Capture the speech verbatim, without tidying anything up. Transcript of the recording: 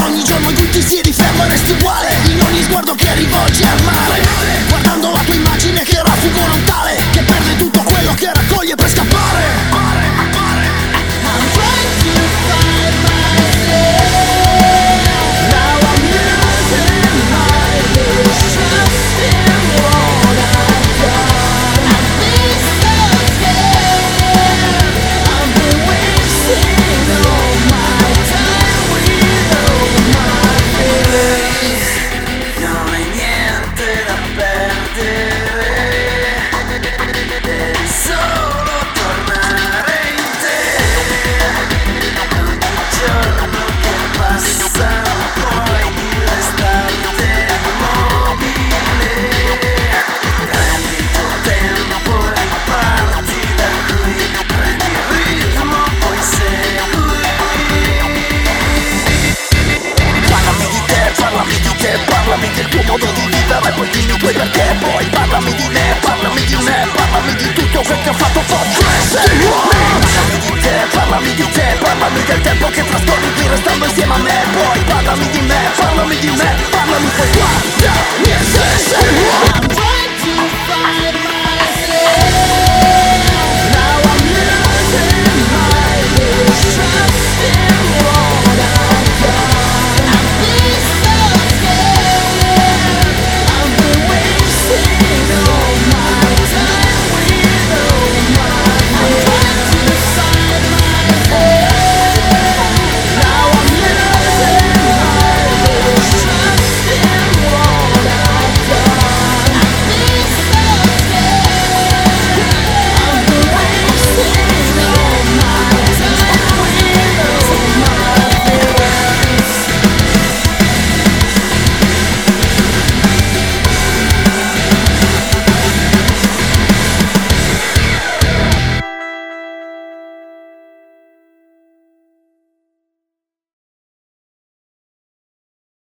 ogni giorno in cui ti siedi fermo e resti uguale, in ogni sguardo che rivolgi al mare, guardando la tua immagine che rafugo non tale, che perde tutto quello che raccoglie per scappare. I'm trying to find myself. Now I'm losing my trust in what I've done. I've been so scared. I've been wasting all my time with all my fears. Non hai niente da perdere, devi solo tornare in te. Ogni giorno che passa non puoi restarti immobile. Prendi il tuo tempo e riparti da qui. Prendi il ritmo, poi segui. Parlami di te, parlami di te, parlami del tuo modo di vivere, poi dimmi i tuoi perché, poi parlami di me, parlami di me, parlami di tutto quel che ho fatto forse. Parlami di te, parlami di te, parlami del tempo che trascorri qui restando insieme